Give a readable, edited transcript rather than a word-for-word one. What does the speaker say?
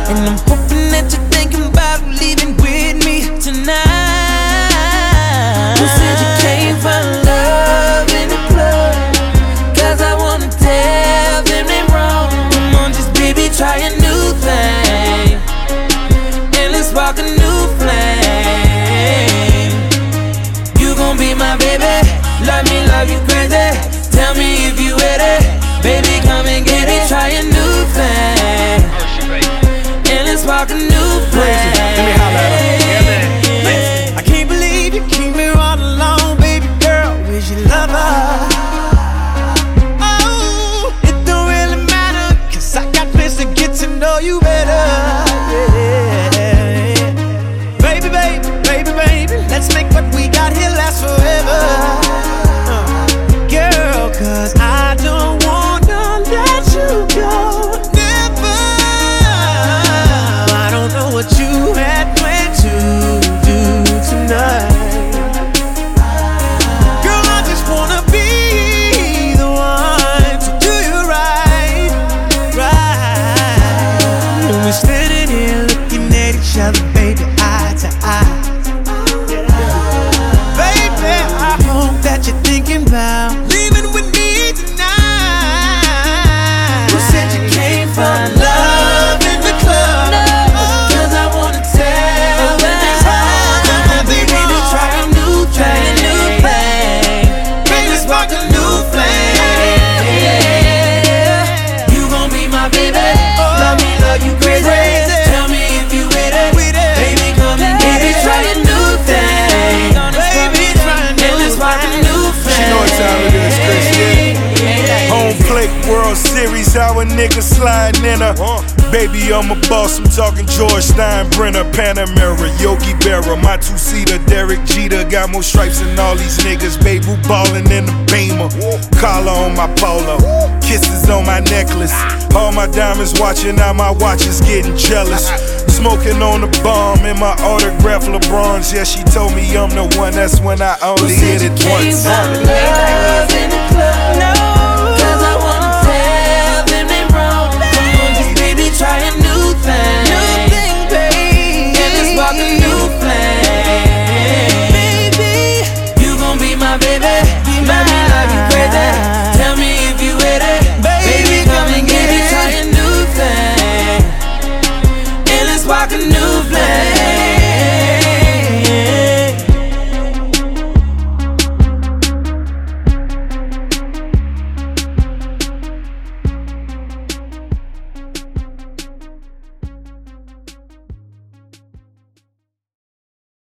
And I'm hoping that you're thinking about leaving with me tonight. Who said you came for love in the club? Cause I wanna tell them they wrong. Come on, just baby, try a new thing, and let's spark a new flame. You gon' be my baby, love me, love you crazy. Tell me if you ready, baby, come and get it. Try a new thing, and let's spark a new flame. Let me holler at her. Yeah, man. I can't believe you keep me all alone, baby girl. Where's your lover? Oh, it don't really matter, cause I got plans to get to know you better. Yeah. Baby, baby, baby, baby, let's make what we got here last forever. Girl, cause I don't wanna let you go. Never. I don't know what you had planned to do tonight. Girl, I just wanna be the one to do you right, right. And we're standing here looking at each other, baby, eye to eye. Baby, I hope that you're thinking about leaving with me tonight. Who said you came for love in the club? Cause I wanna tell them it's wrong. Come on, baby, to try a new thing, baby, spark a new flame. You gon' be my baby, love me, love you crazy. Tell me if you with it, baby, come and get it. Try a new thing, baby, and let's spark a new flame. She know what time it is, Chris, yeah. Home plate, World Series, how a nigga sliding in her. Baby, I'm a boss, I'm talking George Steinbrenner, Panamera, Yogi Berra, my two-seater, Derek Jeter. Got more stripes than all these niggas, baby, who ballin' in the Beamer. Collar on my polo, kisses on my necklace. All my diamonds watching, now my watch is getting jealous. Smoking on the bomb in my autograph LeBrons. Yeah, she told me I'm the one, that's when I only hit it once. Love in the club. No.